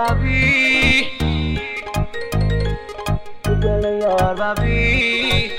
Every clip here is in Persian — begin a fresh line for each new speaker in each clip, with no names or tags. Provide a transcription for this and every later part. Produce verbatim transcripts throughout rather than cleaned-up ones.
ببی تو دل یار ببی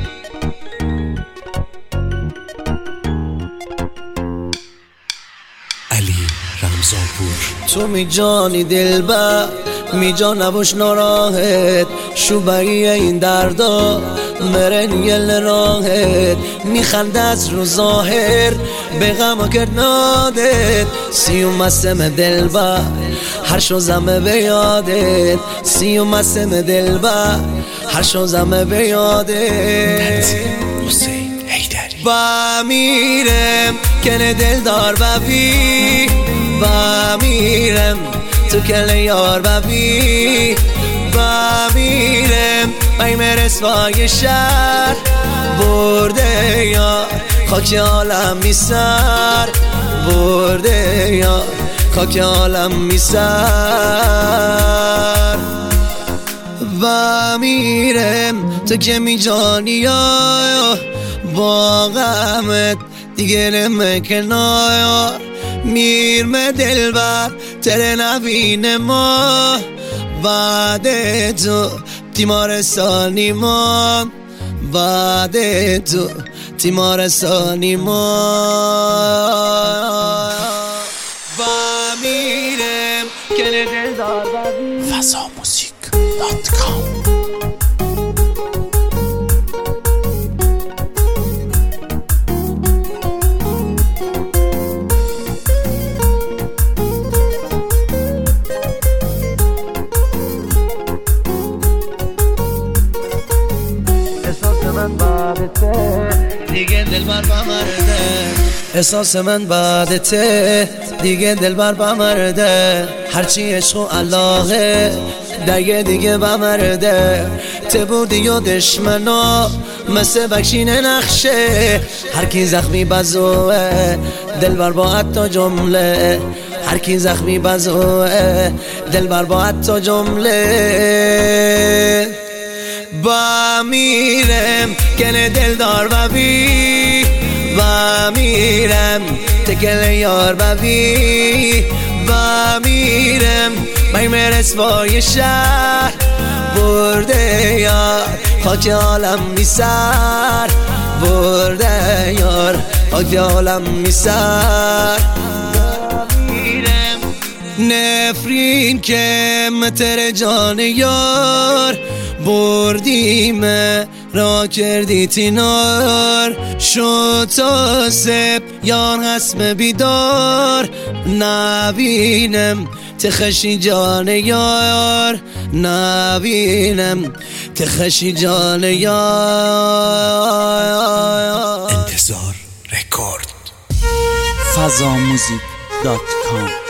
علی رمزانپور.
تو می جانی دلبر می جان نباش ناراحت شوبایی این دردا مرن یل راحت میخنده از رو ظاهر به غم کرد نادت سیوم مسم دلبر هر شو زمه به یادت سیوم مسم دلبر هر شو زمه به یادت
حسین حیدری.
با میرم کنه دلدار ببی با میرم تو کل یار ببی با میرم بیم رسوای شهر برده یار خاک عالم میسر برده یار خاک عالم میسر و میرم تو که می جانی یا با غمت دیگه نمکنای میرم دلبر تره نبین ما بعد تو تیمارستانی ما بعد تو تیمارستانی ما و میرم کنه دلدار ببی
فضا موزیک دات کام.
احساس من بعدته
دیگه دلبر بمرده احساس من بعدته دیگه دلبر بمرده هرچی عشق و علاقه دیگه دیگه بمرده ته بودی و دشمنا مثل بکشین نقشه هر کی زخمی بزوه دلبر با حتی جمله هر کی زخمی بزوه دلبر با حتی جمله با میرم کنه دلدار ببی با میرم تکل یار ببی با میرم بیم رسوای شهر برده یار خاک عالم میسر برده یار خاک عالم میسر نفرین که متر جان یار بردیم را کردی تینار شد تا سب یار حسم بیدار نبینم تخشی جان یار نبینم تخشی جان یار
انتظار رکورد.
فضا موزیک دات کام.